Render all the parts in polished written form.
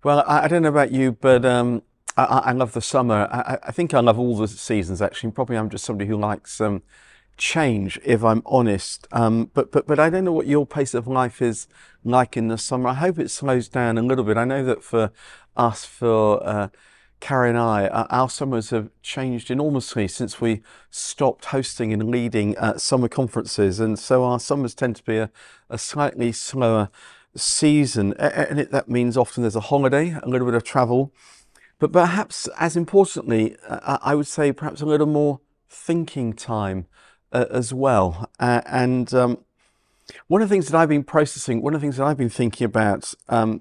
Well, I don't know about you, but I love the summer. I think I love all the seasons actually. Probably I'm just somebody who likes change, if I'm honest. But I don't know what your pace of life is like in the summer. I hope it slows down a little bit. I know that for us, for Carrie and I, our summers have changed enormously since we stopped hosting and leading summer conferences, and so our summers tend to be a slightly slower season, and that means often there's a holiday, a little bit of travel, but perhaps as importantly, I would say perhaps a little more thinking time as well. And one of the things that I've been processing, one of the things that I've been thinking about,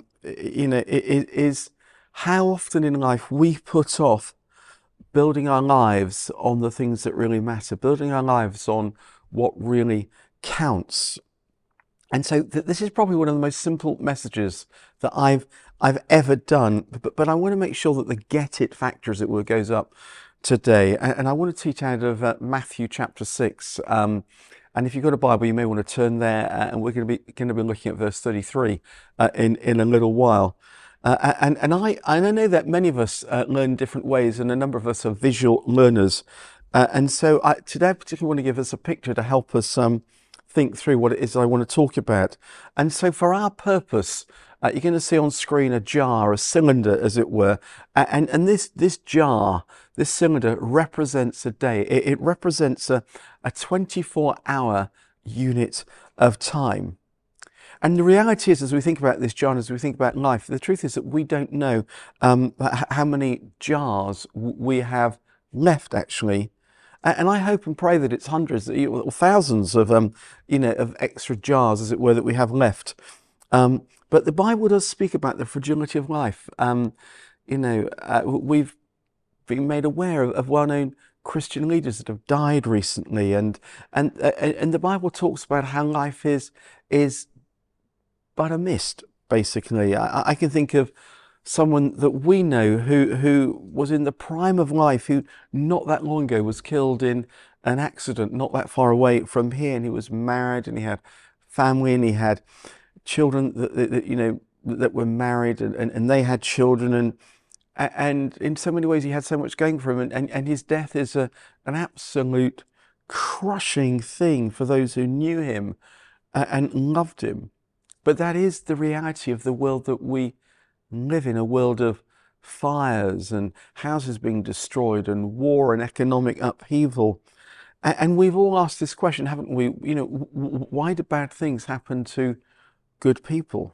is how often in life we put off building our lives on the things that really matter, building our lives on what really counts. And so this is probably one of the most simple messages that I've ever done, but I want to make sure that the get it factor, as it were, goes up today. And I want to teach out of Matthew chapter 6. And if you've got a Bible, you may want to turn there, and we're going to be looking at verse 33 in a little while. And I know that many of us learn different ways, and a number of us are visual learners. And so today I particularly want to give us a picture to help us think through what it is I want to talk about. And so for our purpose, you're going to see on screen a jar, a cylinder, as it were. And this jar, this cylinder represents a day. It represents a 24-hour unit of time. And the reality is, as we think about this jar, as we think about life, the truth is that we don't know how many jars we have left, actually. And I hope and pray that it's hundreds or thousands of, of extra jars, as it were, that we have left. But the Bible does speak about the fragility of life. We've been made aware of well-known Christian leaders that have died recently, and the Bible talks about how life is but a mist, basically. I can think of someone that we know who was in the prime of life, who not that long ago was killed in an accident not that far away from here, and he was married and he had family and he had children that were married, and they had children, and in so many ways he had so much going for him, and his death is an absolute crushing thing for those who knew him and loved him. But that is the reality of the world that we live in, a world of fires and houses being destroyed and war and economic upheaval. And we've all asked this question, haven't we? Why do bad things happen to good people?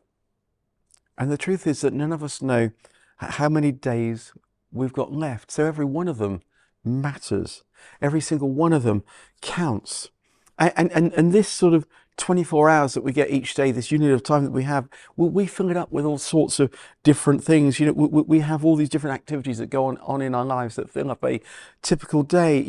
And the truth is that none of us know how many days we've got left. So every one of them matters. Every single one of them counts. And this sort of 24 hours that we get each day, this unit of time that we have, we fill it up with all sorts of different things. We have all these different activities that go on in our lives that fill up a typical day.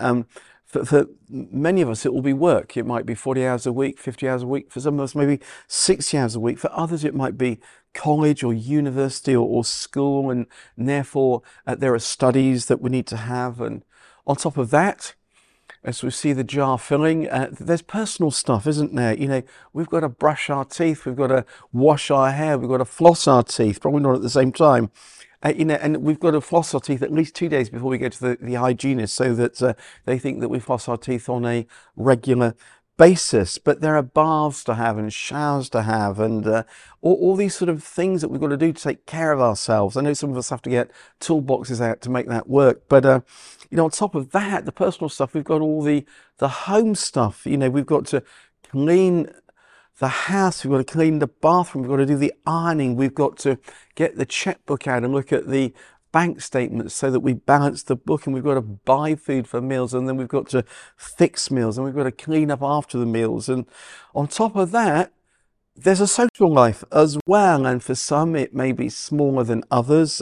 For many of us, it will be work. It might be 40 hours a week, 50 hours a week. For some of us, maybe 60 hours a week. For others, it might be college or university or school, and therefore there are studies that we need to have. And on top of that, as we see the jar filling, there's personal stuff, isn't there? We've got to brush our teeth, we've got to wash our hair, we've got to floss our teeth, probably not at the same time. And we've got to floss our teeth at least 2 days before we go to the hygienist, so that they think that we floss our teeth on a regular basis. But there are baths to have and showers to have, and all these sort of things that we've got to do to take care of ourselves. I know some of us have to get toolboxes out to make that work, but on top of that, the personal stuff, we've got all the home stuff. We've got to clean the house, we've got to clean the bathroom, we've got to do the ironing, we've got to get the checkbook out and look at the bank statements so that we balance the book, and we've got to buy food for meals, and then we've got to fix meals, and we've got to clean up after the meals. And on top of that, there's a social life as well, and for some it may be smaller than others.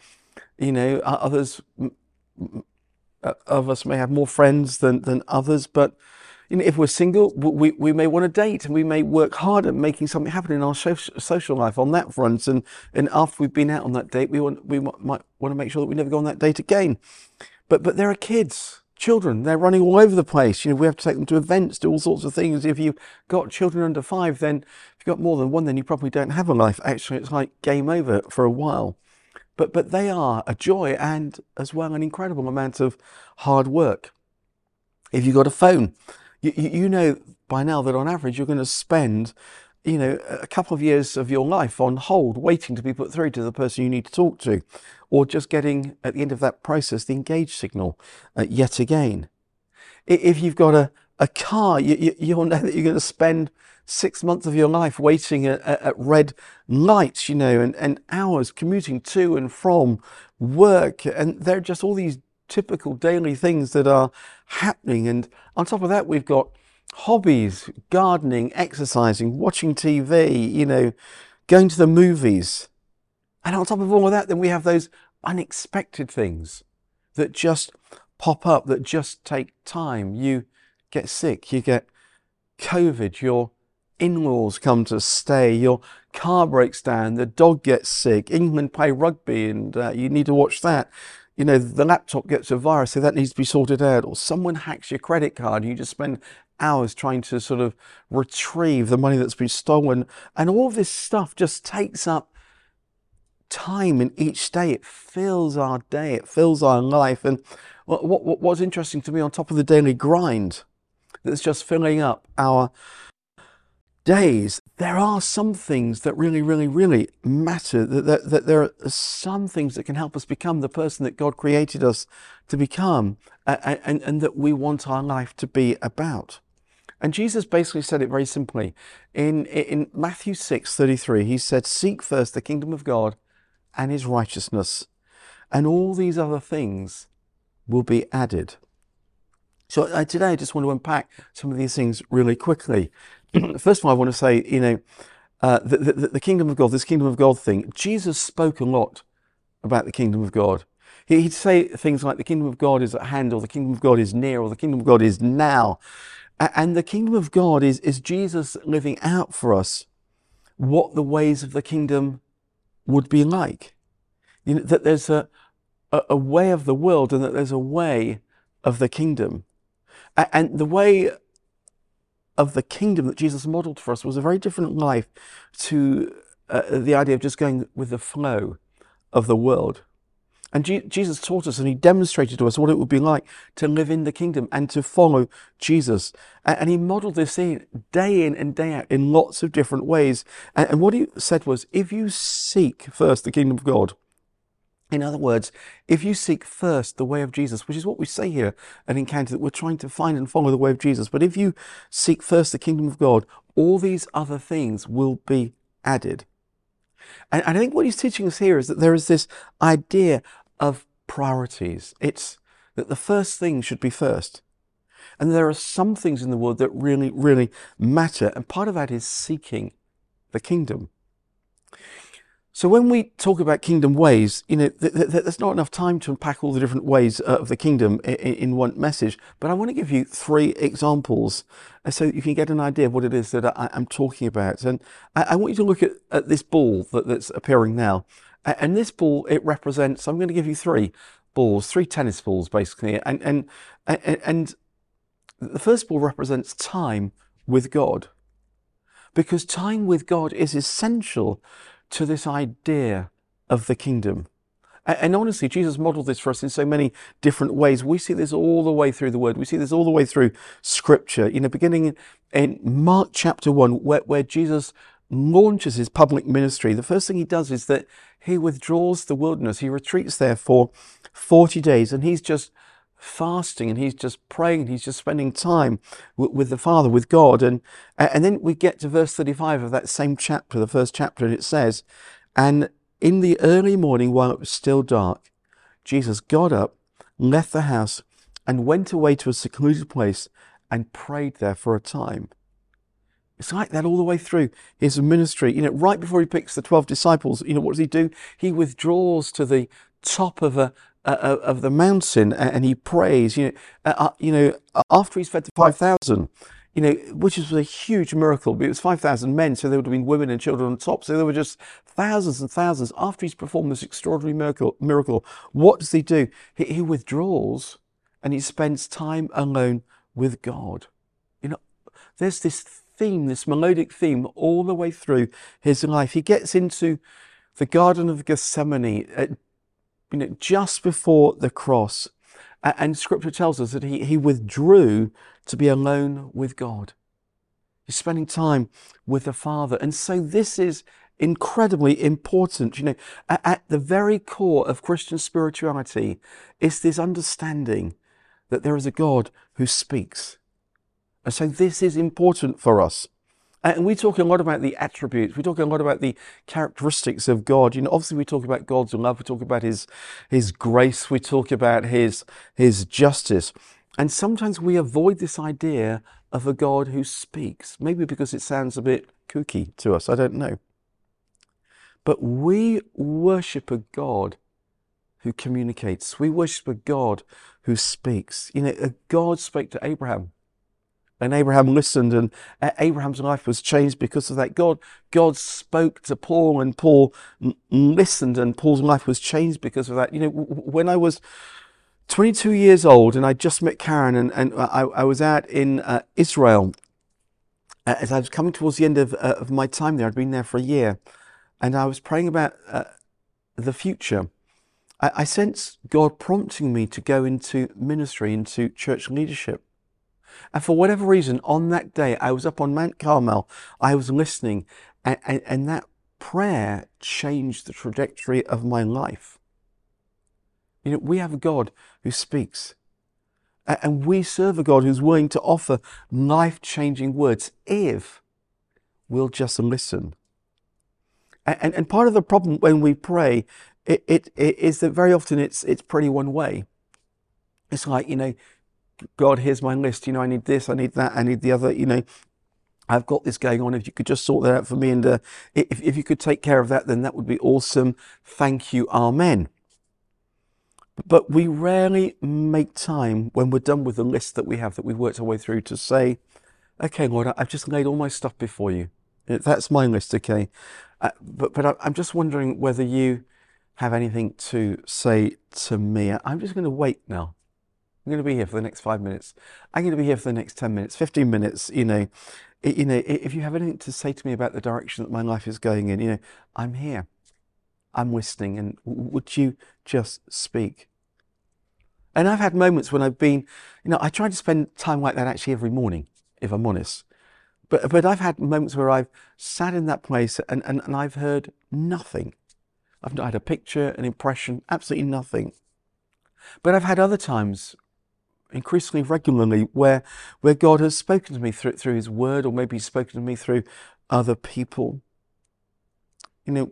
Others of us may have more friends than others, but if we're single, we may want to date, and we may work hard at making something happen in our social life on that front. And after we've been out on that date, we might want to make sure that we never go on that date again. But there are kids. Children, they're running all over the place. We have to take them to events, do all sorts of things. If you've got children under 5, then if you've got more than one, then you probably don't have a life. Actually, it's like game over for a while. But they are a joy and as well an incredible amount of hard work. If you've got a phone, you know by now that on average you're going to spend a couple of years of your life on hold, waiting to be put through to the person you need to talk to, or just getting, at the end of that process, the engage signal yet again. If you've got a car, you'll know that you're going to spend 6 months of your life waiting at red lights, and hours commuting to and from work. And there are just all these typical daily things that are happening. And on top of that, we've got hobbies, gardening, exercising, watching TV, going to the movies. And on top of all of that, then we have those unexpected things that just pop up, that just take time. You get sick, you get COVID, your in-laws come to stay, your car breaks down, the dog gets sick, England play rugby and you need to watch that. The laptop gets a virus, so that needs to be sorted out. Or someone hacks your credit card and you just spend hours trying to sort of retrieve the money that's been stolen. And all this stuff just takes up time in each day. It fills our day, it fills our life. And what's interesting to me, on top of the daily grind that's just filling up our days, there are some things that really, really, really matter, that there are some things that can help us become the person that God created us to become, and that we want our life to be about. And Jesus basically said it very simply. In Matthew 6:33, he said, "Seek first the kingdom of God and his righteousness, and all these other things will be added." So today I just want to unpack some of these things really quickly. First of all, I want to say, the kingdom of God, this kingdom of God thing, Jesus spoke a lot about the kingdom of God. He'd say things like the kingdom of God is at hand, or the kingdom of God is near, or the kingdom of God is now. And the kingdom of God is Jesus living out for us what the ways of the kingdom would be like. That there's a way of the world, and that there's a way of the kingdom. And the way of the kingdom that Jesus modeled for us was a very different life to the idea of just going with the flow of the world. And Jesus taught us, and he demonstrated to us what it would be like to live in the kingdom and to follow Jesus. And he modeled this in and day out in lots of different ways. And what he said was, if you seek first the kingdom of God, in other words, if you seek first the way of Jesus, which is what we say here at Encounter, that we're trying to find and follow the way of Jesus, but if you seek first the kingdom of God, all these other things will be added. And I think what he's teaching us here is that there is this idea of priorities. It's that the first thing should be first. And there are some things in the world that really, really matter. And part of that is seeking the kingdom. So when we talk about kingdom ways, there's not enough time to unpack all the different ways of the kingdom in one message. But I want to give you 3 examples so that you can get an idea of what it is that I'm talking about. And I want you to look at this ball that's appearing now. And this ball, it represents, I'm going to give you 3 balls, 3 tennis balls, basically. And the first ball represents time with God. Because time with God is essential to this idea of the kingdom. And honestly, Jesus modeled this for us in so many different ways. We see this all the way through the Word. We see this all the way through Scripture. Beginning in Mark chapter 1, where Jesus launches his public ministry, the first thing he does is that he withdraws to the wilderness. He retreats there for 40 days, and he's just fasting, and he's just praying, and he's just spending time with the Father, with God. And then we get to verse 35 of that same chapter, the first chapter, and it says, "And in the early morning, while it was still dark, Jesus got up, left the house, and went away to a secluded place and prayed there for a time." It's like that all the way through his ministry. Right before he picks the 12 disciples, what does he do? He withdraws to the top of the mountain and he prays. After he's fed the 5,000, which was a huge miracle. But it was 5,000 men, so there would have been women and children on top. So there were just thousands and thousands. After he's performed this extraordinary miracle, what does he do? He withdraws and he spends time alone with God. You know, there's this theme, this melodic theme all the way through his life. He gets into the Garden of Gethsemane, just before the cross, and Scripture tells us that he withdrew to be alone with God. He's spending time with the Father, and so this is incredibly important. At the very core of Christian spirituality is this understanding that there is a God who speaks. And so this is important for us. And we talk a lot about the attributes. We talk a lot about the characteristics of God. Obviously we talk about God's love. We talk about his grace. We talk about his justice. And sometimes we avoid this idea of a God who speaks. Maybe because it sounds a bit kooky to us. I don't know. But we worship a God who communicates. We worship a God who speaks. A God spoke to Abraham. And Abraham listened, and Abraham's life was changed because of that. God spoke to Paul, and Paul listened, and Paul's life was changed because of that. When I was 22 years old, and I just met Karen, and I was out in Israel, as I was coming towards the end of my time there. I'd been there for a year, and I was praying about the future. I sensed God prompting me to go into ministry, into church leadership. And for whatever reason, on that day, I was up on Mount Carmel, I was listening, and that prayer changed the trajectory of my life. We have a God who speaks, and we serve a God who's willing to offer life-changing words if we'll just listen. And part of the problem when we pray, it is that very often it's pretty one way. It's like, God, here's my list. I need this, I need that, I need the other. I've got this going on. If you could just sort that out for me, and if you could take care of that, then that would be awesome. Thank you, amen. But we rarely make time when we're done with the list that we have, that we've worked our way through, to say, okay, Lord, I've just laid all my stuff before you. That's my list, okay? But I'm just wondering whether you have anything to say to me. I'm just going to wait now. I'm going to be here for the next 5 minutes. I'm going to be here for the next 10 minutes, 15 minutes. If you have anything to say to me about the direction that my life is going in, I'm here. I'm listening, and would you just speak? And I've had moments when I've been, I try to spend time like that actually every morning, if I'm honest. But I've had moments where I've sat in that place and I've heard nothing. I've not had a picture, an impression, absolutely nothing. But I've had other times, increasingly regularly, where God has spoken to me through his word, or maybe he's spoken to me through other people. When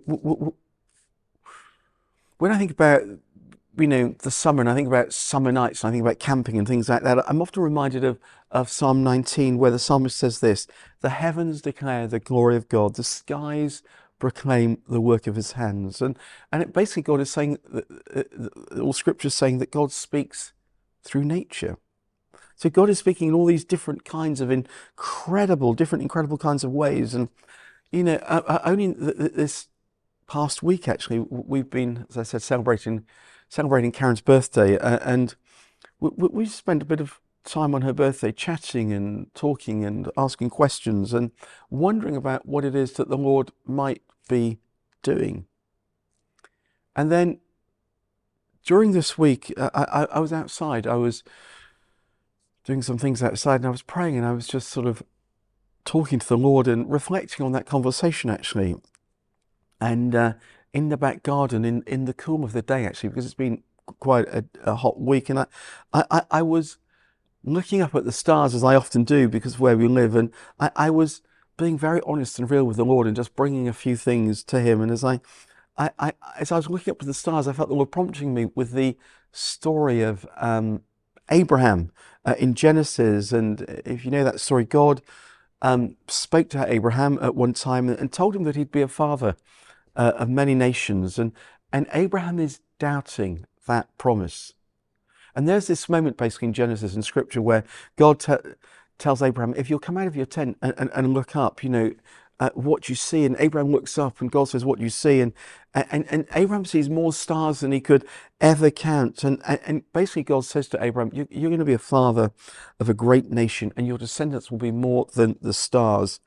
I think about the summer, and I think about summer nights, and I think about camping and things like that, I'm often reminded of Psalm 19, where the psalmist says this: the heavens declare the glory of God, the skies proclaim the work of his hands. And it basically, God is saying, all scripture is saying that God speaks through nature. So God is speaking in all these different kinds of incredible kinds of ways. And only this past week, actually, we've been, as I said, celebrating Karen's birthday, and we spent a bit of time on her birthday chatting and talking and asking questions and wondering about what it is that the Lord might be doing. And then during this week, I was outside. I was doing some things outside, and I was praying, and I was just sort of talking to the Lord and reflecting on that conversation, actually. And in the back garden, in the cool of the day, actually, because it's been quite a hot week, and I was looking up at the stars, as I often do because of where we live, and I was being very honest and real with the Lord and just bringing a few things to him. And as I was looking up at the stars, I felt the Lord prompting me with the story of Abraham in Genesis. And if you know that story, God spoke to Abraham at one time and told him that he'd be a father of many nations. And Abraham is doubting that promise. And there's this moment basically in Genesis in scripture where God tells Abraham, if you'll come out of your tent and look up, what you see. And Abraham looks up and God says, what you see. And Abraham sees more stars than he could ever count. And basically God says to Abraham, you're going to be a father of a great nation and your descendants will be more than the stars.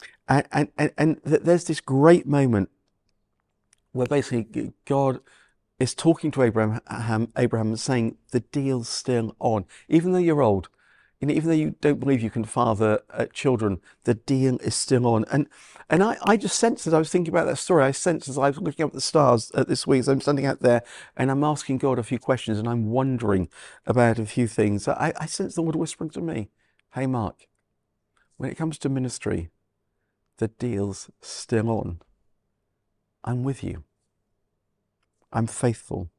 And there's this great moment where basically God is talking to Abraham and saying, the deal's still on. Even though you're old, even though you don't believe you can father children, the deal is still on. And I just sensed, as I was thinking about that story, I sensed as I was looking up at the stars this week, as I'm standing out there and I'm asking God a few questions and I'm wondering about a few things, I sense the Lord whispering to me, hey Mark, when it comes to ministry, the deal's still on. I'm with you. I'm faithful.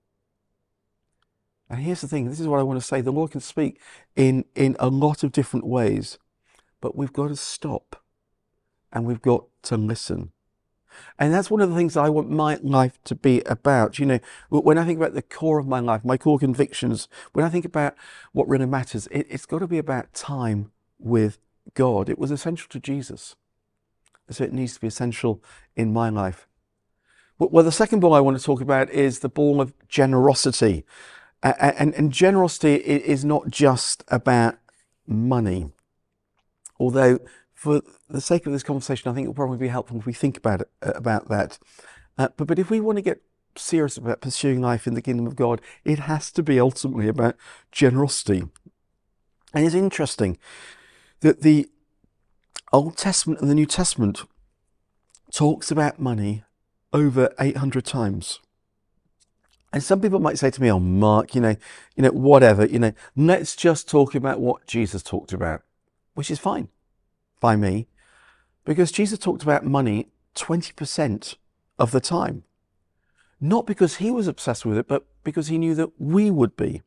And here's the thing, this is what I want to say. The Lord can speak in a lot of different ways, but we've got to stop and we've got to listen. And that's one of the things I want my life to be about. You know, when I think about the core of my life, my core convictions, when I think about what really matters, it's got to be about time with God. It was essential to Jesus, so it needs to be essential in my life. Well, the second ball I want to talk about is the ball of generosity. And generosity is not just about money. Although, for the sake of this conversation, I think it will probably be helpful if we think about that. But if we want to get serious about pursuing life in the kingdom of God, it has to be ultimately about generosity. And it's interesting that the Old Testament and the New Testament talks about money over 800 times. And some people might say to me, oh, Mark, whatever, let's just talk about what Jesus talked about, which is fine by me, because Jesus talked about money 20% of the time. Not because he was obsessed with it, but because he knew that we would be.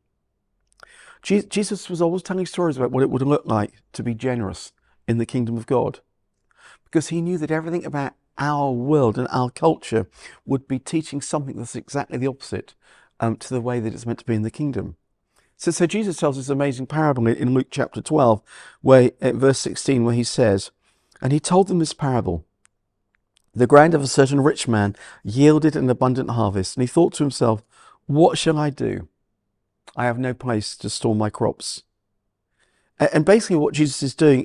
Jesus was always telling stories about what it would look like to be generous in the kingdom of God, because he knew that everything about our world and our culture would be teaching something that's exactly the opposite to the way that it's meant to be in the kingdom. So Jesus tells this amazing parable in Luke chapter 12, where verse 16, where he says, and he told them this parable. The ground of a certain rich man yielded an abundant harvest, and he thought to himself, what shall I do? I have no place to store my crops. And basically what Jesus is doing,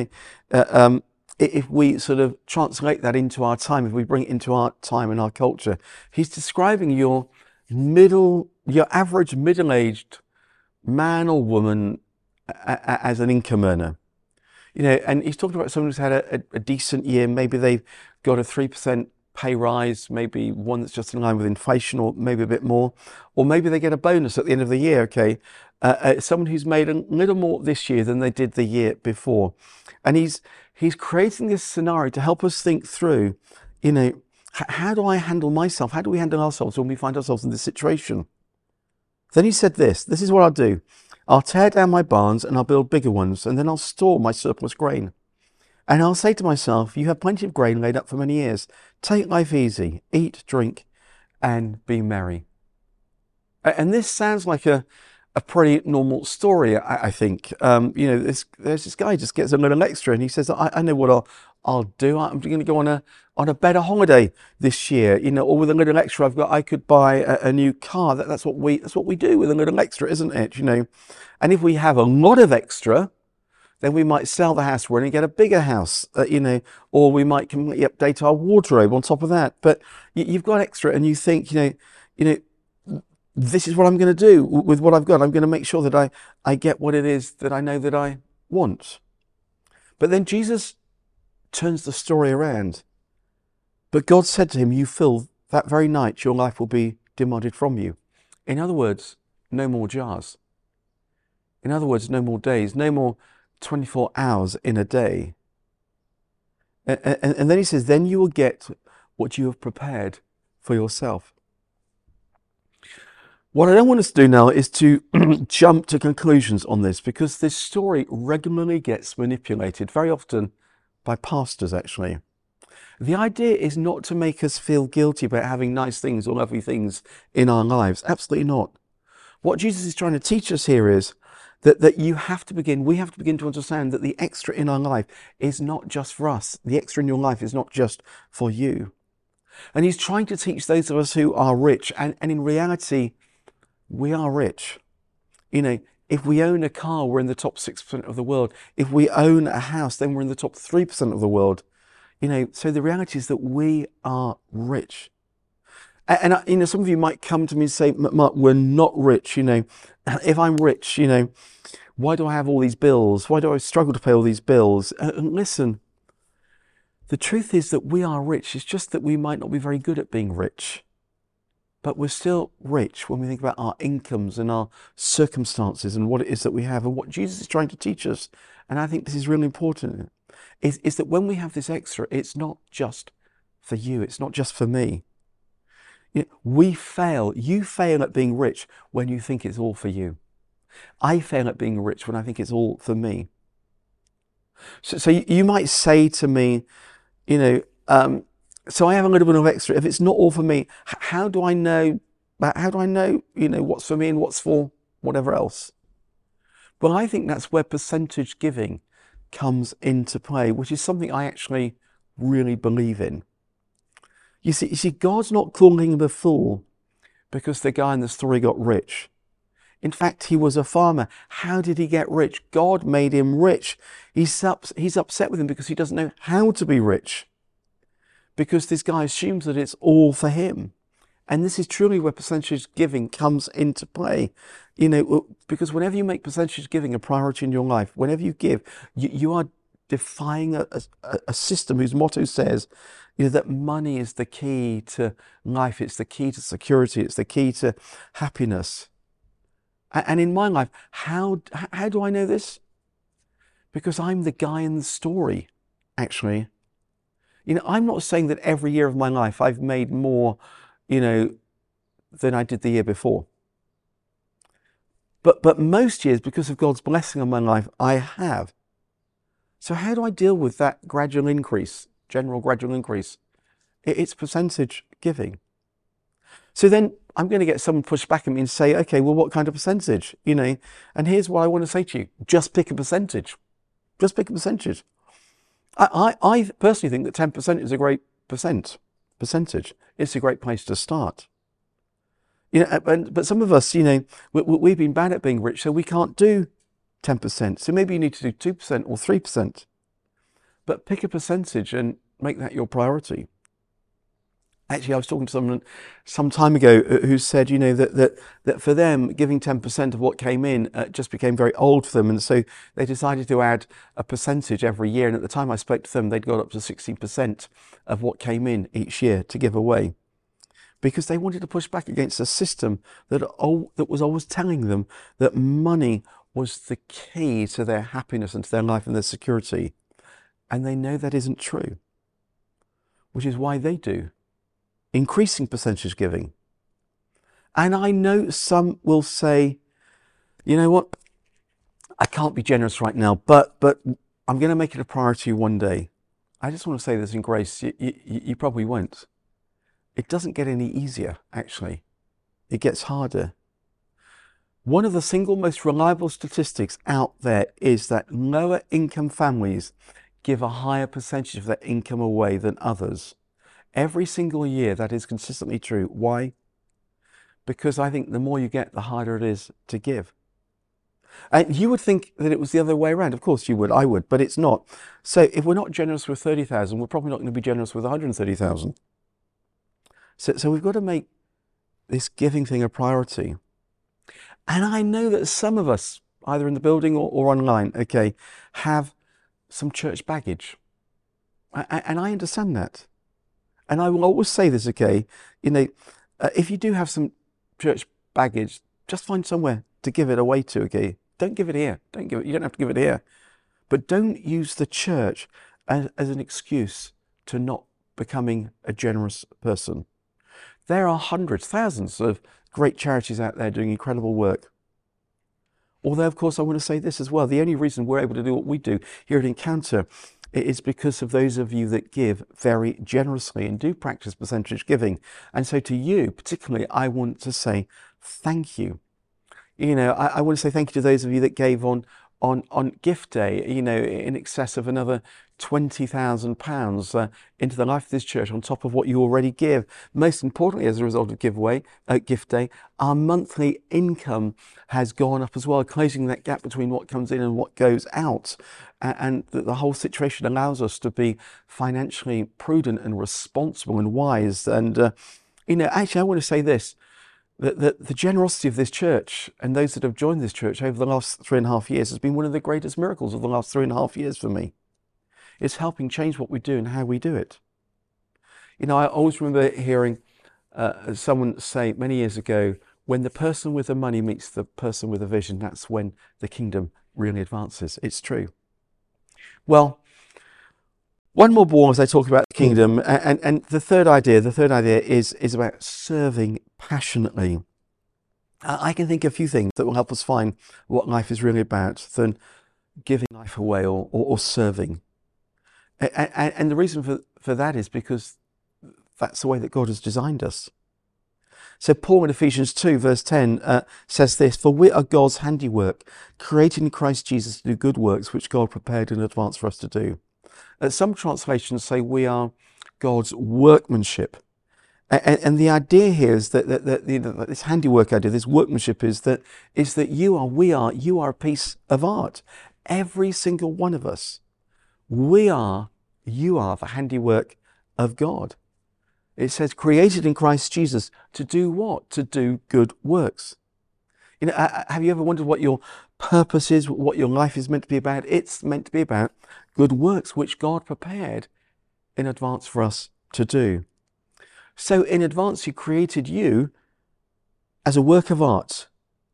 if we sort of translate that into our time, if we bring it into our time and our culture, he's describing your average middle-aged man or woman as an income earner. And he's talking about someone who's had a decent year. Maybe they've got a 3% pay rise, maybe one that's just in line with inflation, or maybe a bit more, or maybe they get a bonus at the end of the year. Okay, someone who's made a little more this year than they did the year before, and he's creating this scenario to help us think through, how do I handle myself? How do we handle ourselves when we find ourselves in this situation? Then he said this is what I'll do. I'll tear down my barns and I'll build bigger ones, and then I'll store my surplus grain. And I'll say to myself, you have plenty of grain laid up for many years. Take life easy, eat, drink, and be merry. And this sounds like a pretty normal story, I think. There's this guy just gets a little extra, and he says, I know what I'll do. I'm going to go on a better holiday this year, or with a little extra I've got, I could buy a new car. That's what we do with a little extra, isn't it? And if we have a lot of extra, then we might sell the house we're in and get a bigger house, or we might completely update our wardrobe on top of that. But you've got extra, and you think, this is what I'm going to do with what I've got. I'm going to make sure that I get what it is that I know that I want. But then Jesus turns the story around. But God said to him, you fill that very night, your life will be demanded from you. In other words, no more jars. In other words, no more days, no more 24 hours in a day. And then he says, then you will get what you have prepared for yourself. What I don't want us to do now is to jump to conclusions on this, because this story regularly gets manipulated, very often by pastors actually. The idea is not to make us feel guilty about having nice things or lovely things in our lives. Absolutely not. What Jesus is trying to teach us here is That you have to begin, we have to begin to understand that the extra in our life is not just for us. The extra in your life is not just for you. And he's trying to teach those of us who are rich, and in reality, we are rich. You know, if we own a car, we're in the top 6% of the world. If we own a house, then we're in the top 3% of the world. You know, so the reality is that we are rich. And you know, some of you might come to me and say, Mark, we're not rich. You know, if I'm rich, you know, why do I have all these bills? Why do I struggle to pay all these bills? And listen, the truth is that we are rich. It's just that we might not be very good at being rich. But we're still rich when we think about our incomes and our circumstances and what it is that we have and what Jesus is trying to teach us. And I think this is really important, is that when we have this extra, it's not just for you. It's not just for me. You know, you fail at being rich when you think it's all for you. I fail at being rich when I think it's all for me. So you might say to me, you know, so I have a little bit of extra. If it's not all for me, how do I know, you know, what's for me and what's for whatever else? Well, I think that's where percentage giving comes into play, which is something I actually really believe in. You see, God's not calling him a fool because the guy in the story got rich. In fact, he was a farmer. How did he get rich? God made him rich. He's upset with him because he doesn't know how to be rich, because this guy assumes that it's all for him. And this is truly where percentage giving comes into play. You know, because whenever you make percentage giving a priority in your life, whenever you give, you are defying a system whose motto says, you know, that money is the key to life, it's the key to security, it's the key to happiness. And in my life, how do I know this? Because I'm the guy in the story, actually. You know, I'm not saying that every year of my life I've made more, you know, than I did the year before. But most years, because of God's blessing on my life, I have. So how do I deal with that gradual increase, general gradual increase? It's percentage giving. So then I'm going to get someone push back at me and say, okay, well, what kind of percentage? You know, and here's what I want to say to you. Just pick a percentage. Just pick a percentage. I personally think that 10% is a great percentage. It's a great place to start. You know, but some of us, you know, we've been bad at being rich, so we can't do 10%. So maybe you need to do 2% or 3%. But pick a percentage and make that your priority. Actually, I was talking to someone some time ago who said, you know, that for them, giving 10% of what came in just became very old for them. And so they decided to add a percentage every year. And at the time I spoke to them, they'd got up to 16% of what came in each year to give away, because they wanted to push back against a system that was always telling them that money was the key to their happiness and to their life and their security. And they know that isn't true, which is why they do increasing percentage giving. And I know some will say, you know what, I can't be generous right now, but I'm going to make it a priority one day. I just want to say this in grace, you probably won't. It doesn't get any easier, actually. It gets harder. One of the single most reliable statistics out there is that lower income families give a higher percentage of their income away than others. Every single year, that is consistently true. Why? Because I think the more you get, the harder it is to give. And you would think that it was the other way around. Of course you would, I would, but it's not. So if we're not generous with 30,000, we're probably not going to be generous with 130,000. So we've got to make this giving thing a priority. And I know that some of us, either in the building or online, okay, have some church baggage. And I understand that. And I will always say this, okay, you know, if you do have some church baggage, just find somewhere to give it away to, okay? Don't give it here. You don't have to give it here. But don't use the church as an excuse to not becoming a generous person. There are hundreds, thousands of great charities out there doing incredible work. Although, of course, I want to say this as well. The only reason we're able to do what we do here at Encounter is because of those of you that give very generously and do practice percentage giving. And so to you, particularly, I want to say thank you. I want to say thank you to those of you that gave on gift day, in excess of another £20,000 into the life of this church on top of what you already give. Most importantly, as a result of gift day, our monthly income has gone up as well, closing that gap between what comes in and what goes out. And the whole situation allows us to be financially prudent and responsible and wise. And, actually, I want to say this. The generosity of this church and those that have joined this church over the last 3.5 years has been one of the greatest miracles of the last 3.5 years for me. It's helping change what we do and how we do it. I always remember hearing someone say many years ago, when the person with the money meets the person with the vision, that's when the kingdom really advances. It's true. Well, one more more as I talk about the kingdom, and the third idea is about serving passionately. I can think of a few things that will help us find what life is really about than giving life away or serving. And the reason for that is because that's the way that God has designed us. So Paul in Ephesians 2 verse 10 says this, "For we are God's handiwork, created in Christ Jesus to do good works which God prepared in advance for us to do." Some translations say we are God's workmanship. And the idea here is that this handiwork idea, this workmanship is that you are a piece of art. Every single one of us, you are the handiwork of God. It says created in Christ Jesus to do what? To do good works. Have you ever wondered what your purpose is, what your life is meant to be about? It's meant to be about good works, which God prepared in advance for us to do. So in advance, He created you as a work of art,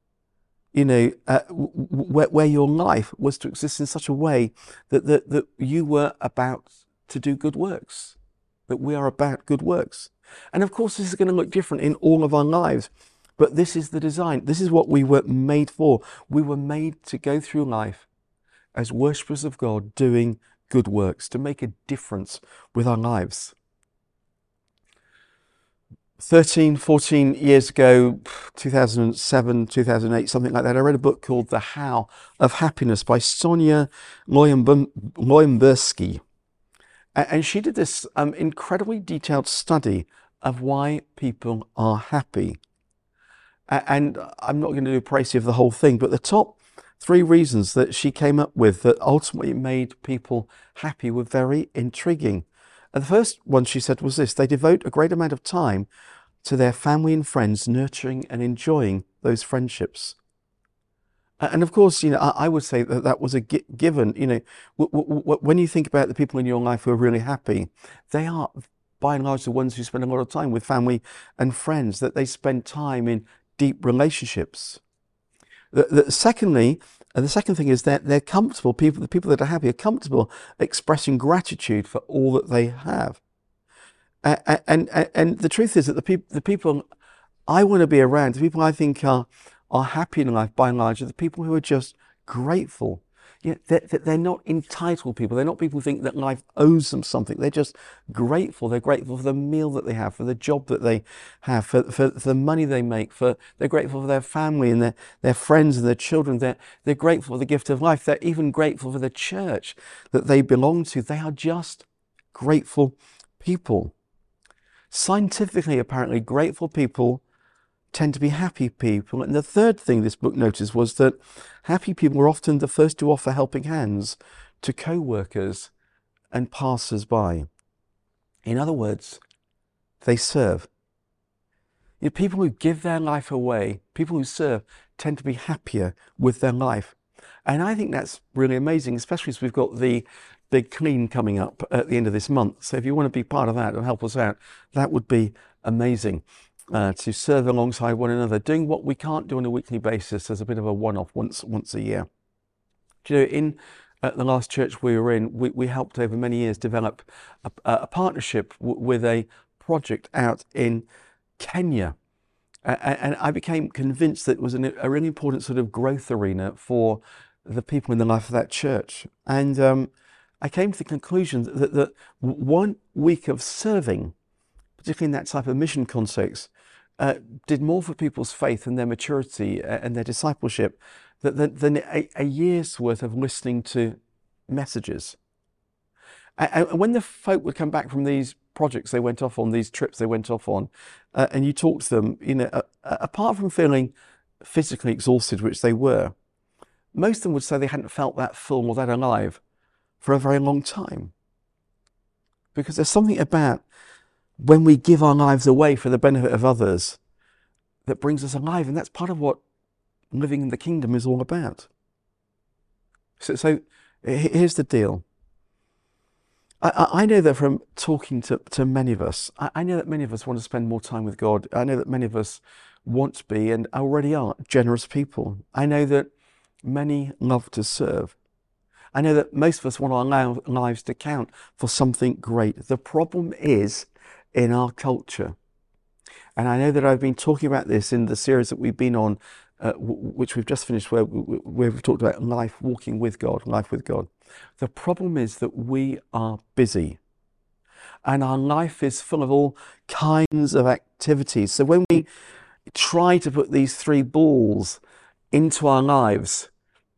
where your life was to exist in such a way that you were about to do good works, that we are about good works. And of course, this is going to look different in all of our lives. But this is the design. This is what we were made for. We were made to go through life as worshippers of God, doing good works, to make a difference with our lives. 14 years ago, 2007, 2008, something like that, I read a book called The How of Happiness by Sonia Loimbersky. And she did this incredibly detailed study of why people are happy. And I'm not going to do a précis of the whole thing, but the top 3 reasons that she came up with that ultimately made people happy were very intriguing. And the first one she said was this: they devote a great amount of time to their family and friends, nurturing and enjoying those friendships. And of course, I would say that was a given. When you think about the people in your life who are really happy, they are by and large the ones who spend a lot of time with family and friends, that they spend time in deep relationships. The second thing is that they're comfortable. The people that are happy are comfortable expressing gratitude for all that they have. And the truth is that the people I want to be around, the people I think are happy in life by and large, are the people who are just grateful. They're not entitled people. They're not people who think that life owes them something. They're just grateful. They're grateful for the meal that they have, for the job that they have, for the money they make. They're grateful for their family and their friends and their children. They're grateful for the gift of life. They're even grateful for the church that they belong to. They are just grateful people. Scientifically, apparently, grateful people tend to be happy people. And the third thing this book noticed was that happy people are often the first to offer helping hands to co-workers and passers-by. In other words, they serve. People who give their life away, people who serve, tend to be happier with their life. And I think that's really amazing, especially as we've got the Big Clean coming up at the end of this month. So if you want to be part of that and help us out, that would be amazing. To serve alongside one another, doing what we can't do on a weekly basis as a bit of a one-off once a year. In the last church we were in, we helped over many years develop a partnership with a project out in Kenya. And I became convinced that it was a really important sort of growth arena for the people in the life of that church. And I came to the conclusion that 1 week of serving, particularly in that type of mission context, did more for people's faith and their maturity and their discipleship than a year's worth of listening to messages. And when the folk would come back from these projects they went off on, these trips they went off on, and you talk to them, apart from feeling physically exhausted, which they were, most of them would say they hadn't felt that full or that alive for a very long time. Because there's something about when we give our lives away for the benefit of others that brings us alive, and that's part of what living in the kingdom is all about. So here's the deal. I know that from talking to many of us, I know that many of us want to spend more time with God. I know that many of us want to be and already are generous people. I know that many love to serve. I know that most of us want our lives to count for something great. The problem is in our culture. And I know that I've been talking about this in the series that we've been on, which we've just finished, where we've talked about life walking with God, life with God. The problem is that we are busy and our life is full of all kinds of activities. So when we try to put these three balls into our lives,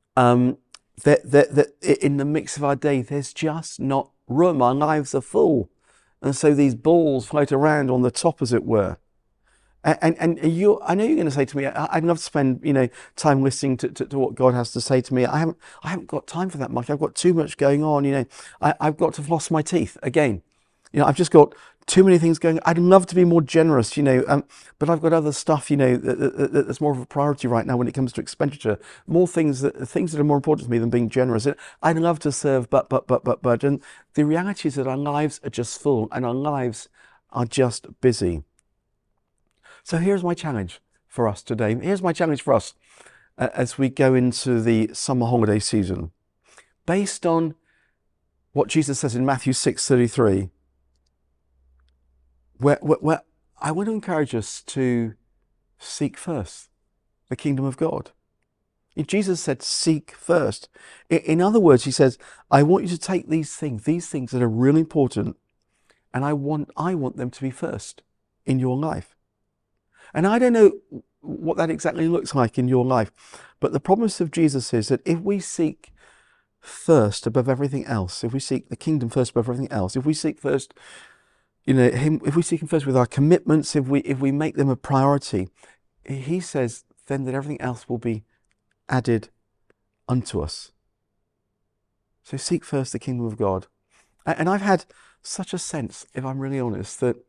that in the mix of our day, there's just not room. Our lives are full. And so these balls float around on the top, as it were. And I know you're going to say to me, I'd love to spend time listening to what God has to say to me. I haven't got time for that much. I've got too much going on. I've got to floss my teeth again. I've just got too many things going. I'd love to be more generous, but I've got other stuff, that's more of a priority right now when it comes to expenditure. More things that are more important to me than being generous. I'd love to serve, but. And the reality is that our lives are just full and our lives are just busy. So here's my challenge for us today. Here's my challenge for us as we go into the summer holiday season. Based on what Jesus says in Matthew 6:33, where I want to encourage us to seek first the kingdom of God. Jesus said, seek first. In other words, he says, I want you to take these things that are really important, and I want them to be first in your life. And I don't know what that exactly looks like in your life, but the promise of Jesus is that if we seek first above everything else, if we seek the kingdom first above everything else, if we seek first, if we seek him first with our commitments, if we make them a priority, he says then that everything else will be added unto us. So seek first the kingdom of God. And I've had such a sense, if I'm really honest, that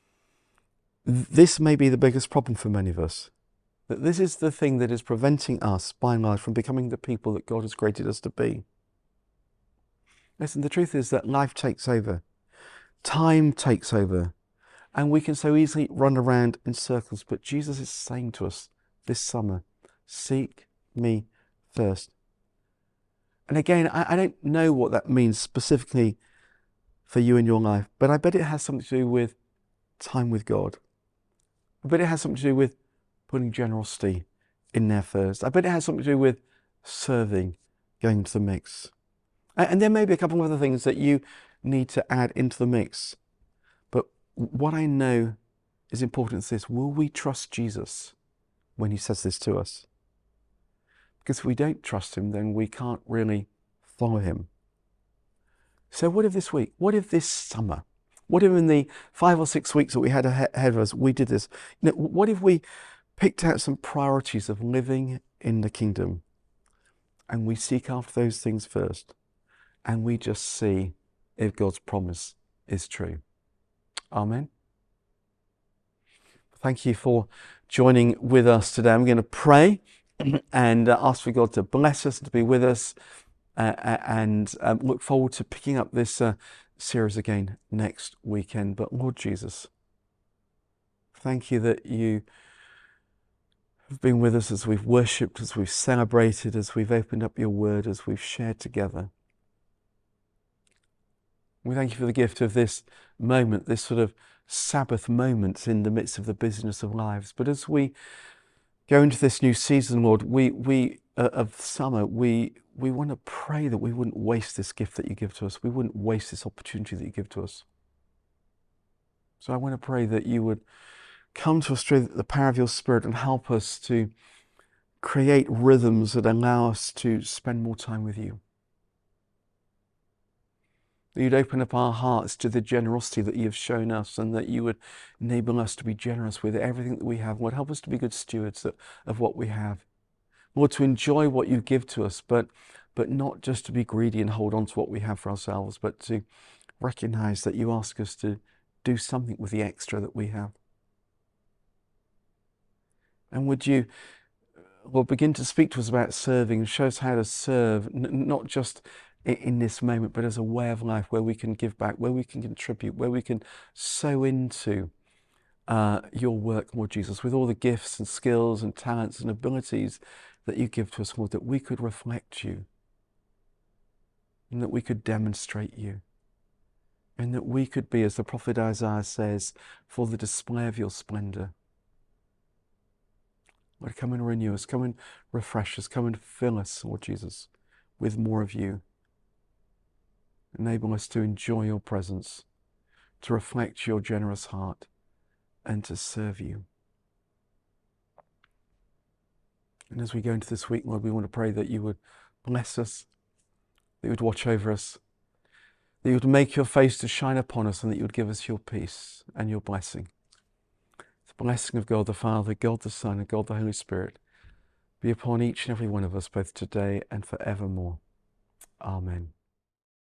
this may be the biggest problem for many of us. That this is the thing that is preventing us, by and large, from becoming the people that God has created us to be. Listen, the truth is that life takes over. Time takes over. And we can so easily run around in circles. But Jesus is saying to us this summer, seek me first. And again, I don't know what that means specifically for you in your life, but I bet it has something to do with time with God. I bet it has something to do with putting generosity in there first. I bet it has something to do with serving, going into the mix. And there may be a couple of other things that you need to add into the mix. But what I know is important is this: will we trust Jesus when he says this to us? Because if we don't trust him, then we can't really follow him. So what if this week? What if this summer? What if in the 5 or 6 weeks that we had ahead of us, we did this? What if we picked out some priorities of living in the kingdom and we seek after those things first and we just see if God's promise is true? Amen. Thank you for joining with us today. I'm going to pray and ask for God to bless us, to be with us, and look forward to picking up this series again next weekend. But Lord Jesus, thank you that you have been with us as we've worshipped, as we've celebrated, as we've opened up your word, as we've shared together. We thank you for the gift of this moment, this sort of Sabbath moment in the midst of the busyness of lives. But as we go into this new season, Lord, we of summer, we want to pray that we wouldn't waste this gift that you give to us. We wouldn't waste this opportunity that you give to us. So I want to pray that you would Come to us through the power of your Spirit and help us to create rhythms that allow us to spend more time with you. That you'd open up our hearts to the generosity that you have shown us, and that you would enable us to be generous with everything that we have. Lord, help us to be good stewards of what we have. Lord, to enjoy what you give to us, but not just to be greedy and hold on to what we have for ourselves, but to recognize that you ask us to do something with the extra that we have. And would you, Lord, begin to speak to us about serving and show us how to serve, not just in this moment, but as a way of life where we can give back, where we can contribute, where we can sow into your work, Lord Jesus, with all the gifts and skills and talents and abilities that you give to us, Lord, that we could reflect you and that we could demonstrate you and that we could be, as the prophet Isaiah says, for the display of your splendor. Lord, come and renew us, come and refresh us, come and fill us, Lord Jesus, with more of you. Enable us to enjoy your presence, to reflect your generous heart, and to serve you. And as we go into this week, Lord, we want to pray that you would bless us, that you would watch over us, that you would make your face to shine upon us, and that you would give us your peace and your blessing. The blessing of God the Father, God the Son, and God the Holy Spirit be upon each and every one of us, both today and forevermore. Amen.